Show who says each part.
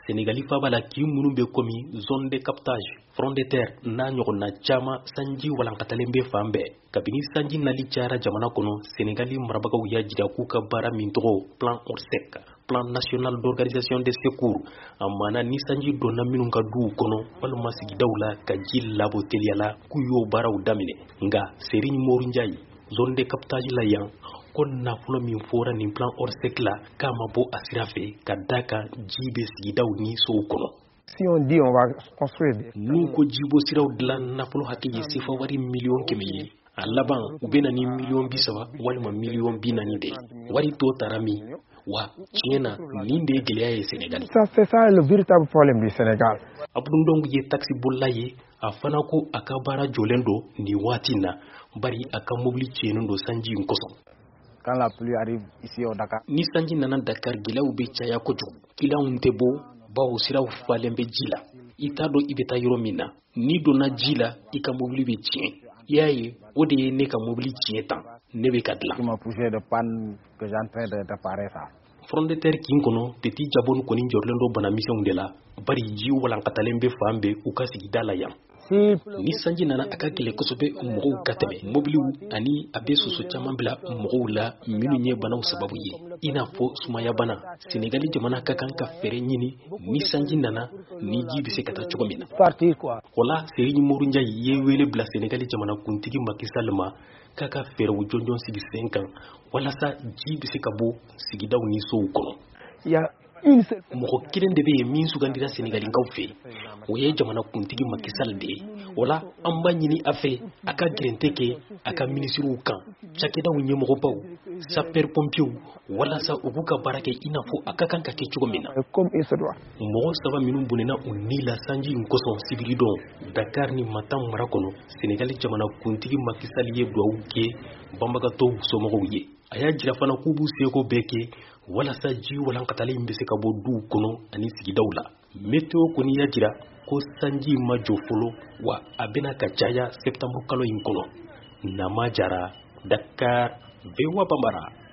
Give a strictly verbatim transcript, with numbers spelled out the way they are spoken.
Speaker 1: Sénégali fabala ki munu be komi zone de captage front de terre na ɲɔgɔnna caaman sanji walankatalen be fan bɛɛ kabini sanji nali cayara jamana kɔnɔ Sénégali marabagaw y'a jira k'u ka baara min tɔgɔ plan orsec plan national d'organisation des secours a mana ni sanji donna minnu ka duw kɔnɔ walima sigidaw la ka ji labo teliyala k'u y'o baaraw daminɛ nga Serigne Moru Njayi zone de captage la yan ko nafolo min fɔra nin plan orsec la k'a ma bɔ a sira fɛ ka da kan ji be sigidaw ni sow kɔnɔ.
Speaker 2: Si on dit on va construire des...
Speaker 1: N'u ko jibo siraw dilan nafolo hakɛ ye sefa wari miliyɔn kɛmɛ ye a laban u bena ni miliyɔn bi saba walima miliyɔn bi naani de wari to tara min wa tiɲɛ na nin de ye gɛlɛya ye Sénégal.
Speaker 2: Ça c'est ça le véritable problème du Sénégal.
Speaker 1: Abdou Ndong ye taxi bolila ye a fana ko a ka baara jɔlen do nin waati na bari a ka mobili tiɲɛnen do sanji in kosɔn.
Speaker 2: Quand la pluie arrive ici au Dakar.
Speaker 1: Ni sanji nana Dakar gɛlɛyaw be caya kojugu kilanw tɛ bɔ bawo siraw falen bɛ ji la i t'a dɔn i bɛ taa yɔrɔ min na ni donna ji la i ka mobili bɛ tiɲɛ i y'a ye o de ye ne ka mobili tiɲɛ tan ne bɛ ka dilan.
Speaker 2: Qui m'a poussé de panne que j'ai en train de réparer ça.
Speaker 1: Front de terre kin kɔnɔ Teti Jabon kɔni jɔrɔlen do banamisɛnw de la bari ji walankatalen bɛ fan bɛɛ u ka sigida la yan. Ni sanji nana a ka gɛlɛ kosɛbɛ mɔgɔw ka tɛmɛ mobiliw ani a bɛ soso caman bila mɔgɔw la minnu ye banaw sababu ye i n'a fɔ sumaya bana Sénégali jamana ka kan ka fɛɛrɛ ɲini ni sanji nana ni ji bɛ se ka taa cogo min na. O la Serigne Moru Njayi ye wele bila Sénégali jamana kuntigi Macky Sall ma k'a ka fɛɛrɛw jɔnjɔn sigi sen kan walasa ji bɛ se ka bɔ sigidaw ni sow kɔnɔ. Mɔgɔ kelen de bɛ yen min sugandira Sénégalikaw fɛ o ye jamana kuntigi Macky Sall de ye o la an b'a ɲini a fɛ a ka gɛrɛntɛ kɛ a ka minisiriw kan cakɛdaw ɲɛmɔgɔbaw sapeur pompiers walasa u b'u ka baara kɛ i n'a fɔ a ka kan ka kɛ cogo min na. Mɔgɔ saba minnu bonnena u ni la sanji in kosɔn sibiri dɔn Dakar ni Matam mara kɔnɔ Sénégali jamana kuntigi Macky Sall ye dugawu kɛ banbagatɔw somɔgɔw ye a y'a jira fana k'u b'u seko bɛɛ kɛ walasa ji walankatalen bɛ se ka bɔ duw kɔnɔ ani sigidaw la. Météo kɔni y'a jira ko sanji ma jɔ fɔlɔ wa a bɛna ka caya septembre kalo in kɔnɔ. Nama Jara, Dakar, V O A Bambara.